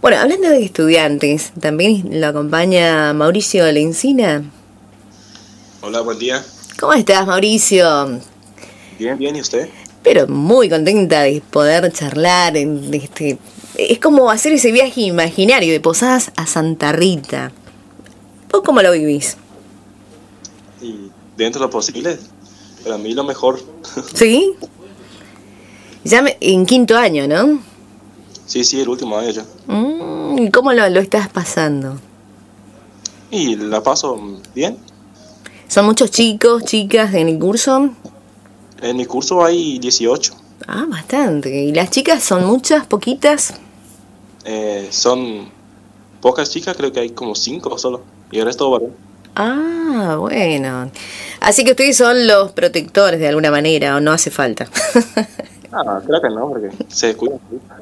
Bueno, hablando de estudiantes, también lo acompaña Mauricio Lencina. Hola, buen día. ¿Cómo estás, Mauricio? Bien, bien, ¿y usted? Pero muy contenta de poder charlar. Es como hacer ese viaje imaginario de Posadas a Santa Rita. ¿Vos cómo lo vivís? Y dentro de lo posible, para mí lo mejor. ¿Sí? En quinto año, ¿no? Sí, el último año ya. ¿Y cómo lo estás pasando? Y la paso bien. ¿Son muchos chicos, chicas en el curso? En mi curso hay 18. Ah, bastante. ¿Y las chicas son muchas, poquitas? Son pocas chicas, creo que hay como 5 solo. Y el resto varón. Ah, bueno. Así que ustedes son los protectores de alguna manera, o no hace falta. Creo que no, porque se descuidan.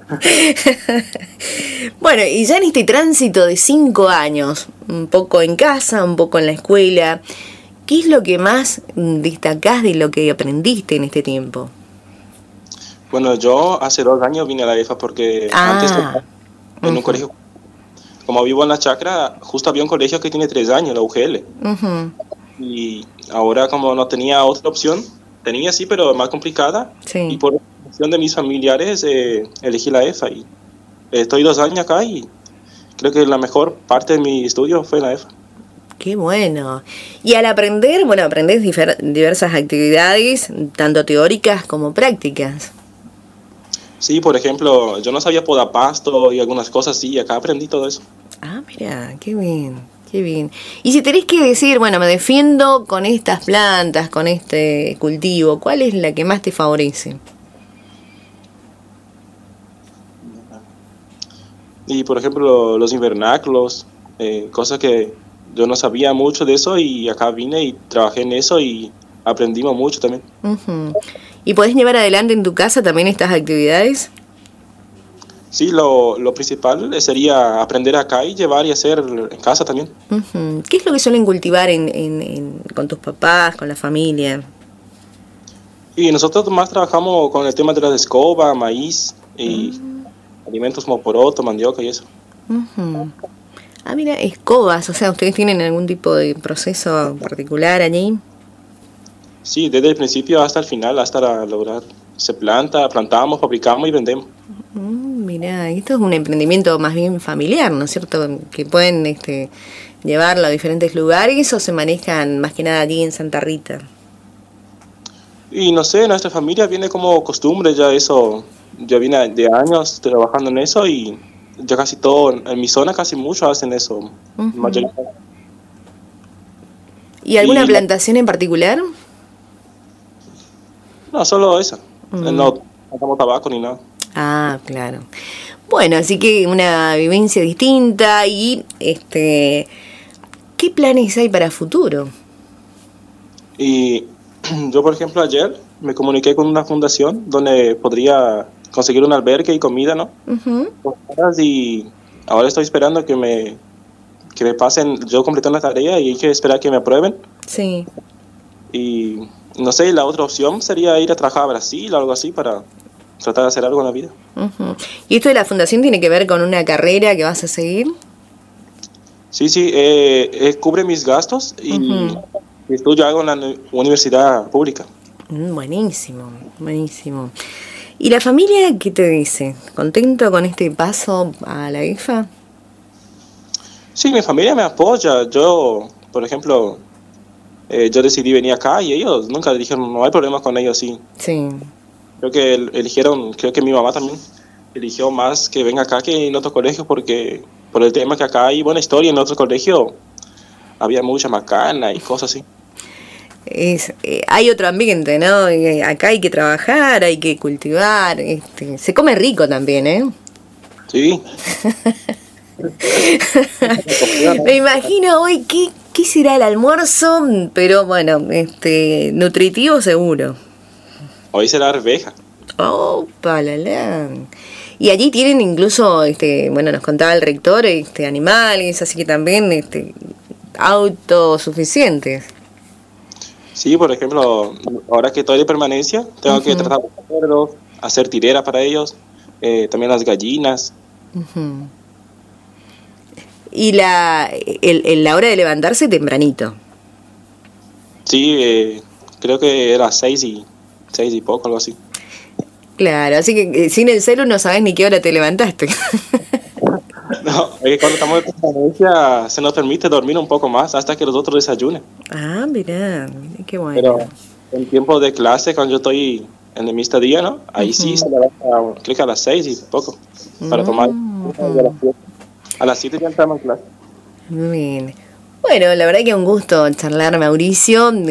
Bueno, y ya en este tránsito de 5 años, un poco en casa, un poco en la escuela, ¿qué es lo que más destacás de lo que aprendiste en este tiempo? Bueno, yo hace 2 años vine a la EFA porque antes en un colegio, como vivo en la chacra, justo había un colegio que tiene 3 años, la UGL. Y ahora como no tenía otra opción, tenía sí, pero más complicada. Sí. Y por decisión de mis familiares elegí la EFA y estoy 2 años acá y creo que la mejor parte de mi estudio fue en la EFA. Qué bueno. Y al aprender, bueno, aprendés diversas actividades, tanto teóricas como prácticas. Sí, por ejemplo, yo no sabía podar pasto y algunas cosas así, y acá aprendí todo eso. Ah, mira, qué bien, qué bien. Y si tenés que decir, bueno, me defiendo con estas plantas, con este cultivo, ¿cuál es la que más te favorece? Y por ejemplo, los invernáculos, cosas que yo no sabía mucho de eso y acá vine y trabajé en eso y aprendimos mucho también. ¿Y podés llevar adelante en tu casa también estas actividades? Sí, lo principal sería aprender acá y llevar y hacer en casa también. ¿Qué es lo que suelen cultivar con tus papás, con la familia? Y nosotros más trabajamos con el tema de la escoba, maíz y alimentos como poroto, mandioca y eso. Ah, mira, escobas, o sea, ¿ustedes tienen algún tipo de proceso particular allí? Sí, desde el principio hasta el final, hasta lograr. Se plantamos, fabricamos y vendemos. Mira, esto es un emprendimiento más bien familiar, ¿no es cierto? Que pueden llevarlo a diferentes lugares o se manejan más que nada allí en Santa Rita. Y no sé, nuestra familia viene como costumbre ya eso. Ya viene de años trabajando en eso y ya casi todo, en mi zona casi muchos hacen eso. ¿Y alguna plantación en particular? No, solo esa. No hacemos tabaco ni nada. Ah, claro. Bueno, así que una vivencia distinta y ¿qué planes hay para futuro? Y yo, por ejemplo, ayer me comuniqué con una fundación donde podría conseguir un albergue y comida, ¿no? Y ahora estoy esperando que me pasen, yo completé una tarea y hay que esperar que me aprueben. Sí. Y no sé, la otra opción sería ir a trabajar a Brasil o algo así para tratar de hacer algo en la vida. ¿Y esto de la fundación tiene que ver con una carrera que vas a seguir? Sí, cubre mis gastos y estudio algo en la universidad pública. Buenísimo, buenísimo. ¿Y la familia qué te dice? ¿Contento con este paso a la EFA? Sí, mi familia me apoya. Yo, por ejemplo, yo decidí venir acá y ellos nunca dijeron, no hay problema con ellos, sí. Sí. Creo que eligieron, creo que mi mamá también eligió más que venga acá que en otro colegio porque por el tema que acá hay buena historia, en otro colegio había mucha macana y cosas así. Hay otro ambiente, ¿no? Acá hay que trabajar, hay que cultivar, se come rico también, ¿eh? Sí. Me imagino hoy qué será el almuerzo, pero bueno, nutritivo seguro. Hoy será arveja. Oh, palalán. Y allí tienen incluso, bueno, nos contaba el rector, animales, así que también, autosuficientes. Sí, por ejemplo, ahora que estoy de permanencia, tengo que tratar de hacerlo, hacer tireras para ellos, también las gallinas. Y la hora de levantarse tempranito. Sí, creo que era 6 y poco, algo así. Claro, así que sin el celu no sabes ni qué hora te levantaste. No, es que cuando estamos de conferencia se nos permite dormir un poco más hasta que los otros desayunen. Ah, mirá, qué bueno. Pero en tiempo de clase, cuando yo estoy en mi estadía, ¿no? Ahí sí se levanta, creo que a las 6 y poco, para tomar. A las 7 ya entramos en clase. Muy bien. Bueno, la verdad que un gusto charlar, Mauricio.